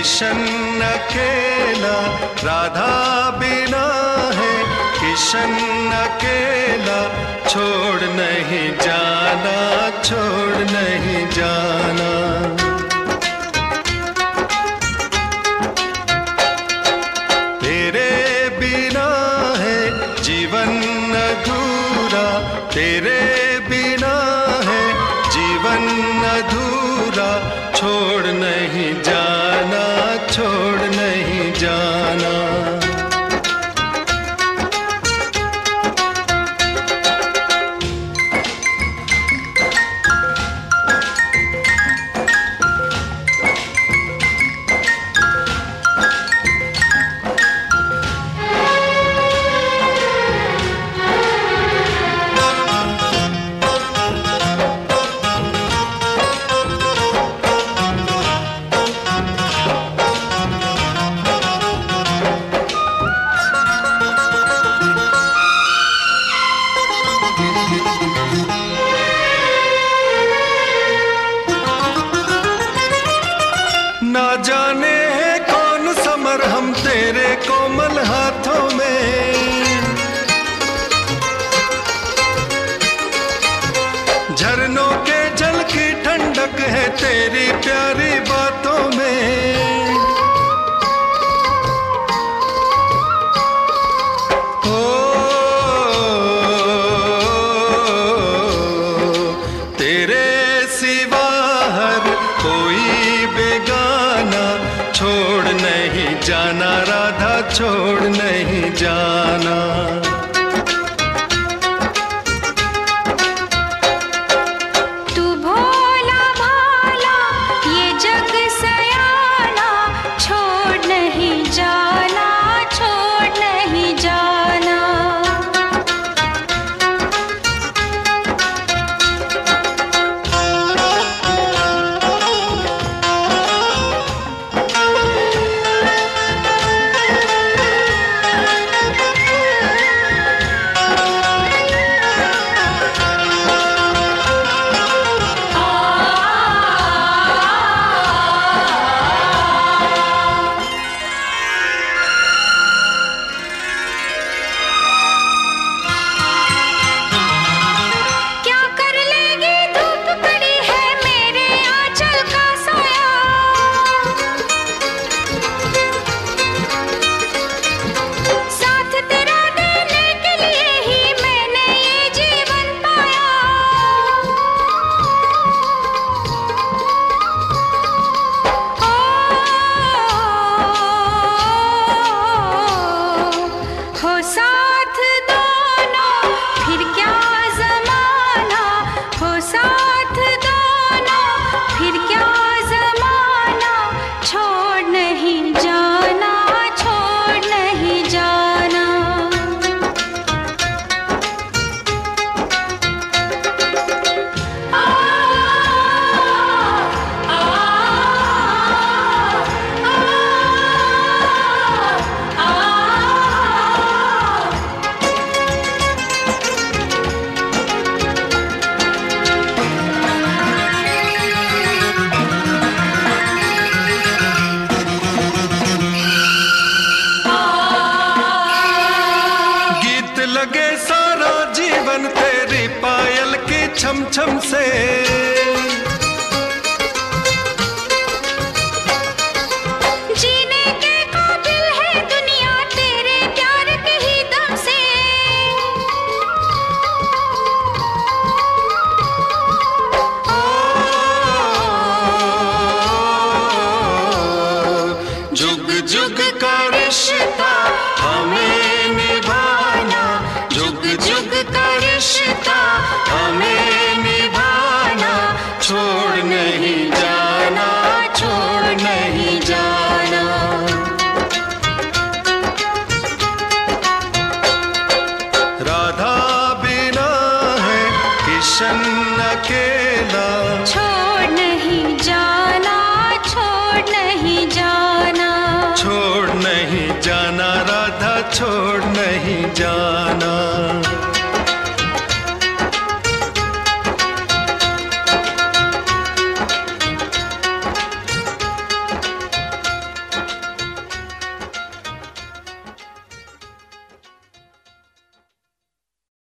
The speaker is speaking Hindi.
किशन अकेला राधा बिना है, किशन अकेला छोड़ नहीं जाना, छोड़ नहीं जाना। तेरे बिना है जीवन अधूरा, तेरे बिना है जीवन अधूरा, छोड़ नहीं जाना, छोड़ नहीं जाना। ना जाने है कौन समर हम तेरे कोमल हाथों में, झरनों के जल की ठंडक है तेरी प्यारी बातों में। ओ तेरे सिवा हर कोई बेगाना, छोड़ नहीं जाना राधा, छोड़ नहीं जाना। तू भोला भाला ये जग सयाना, छोड़ नहीं जाना, छोड़ नहीं जाना। लगे सारा जीवन तेरी पायल की छम छम से, जीने के काबिल है दुनिया तेरे प्यार के ही दम से। जुग जुग का रिश्ता हमें निभाना, जुग जुग का रिश्ता हमें निभाना, छोड़ नहीं जाना, छोड़ नहीं जाना। राधा बिना है किशन अकेला, छोड़ नहीं जाना, छोड़ नहीं जाना, छोड़ नहीं जाना राधा, छोड़ नहीं जाना।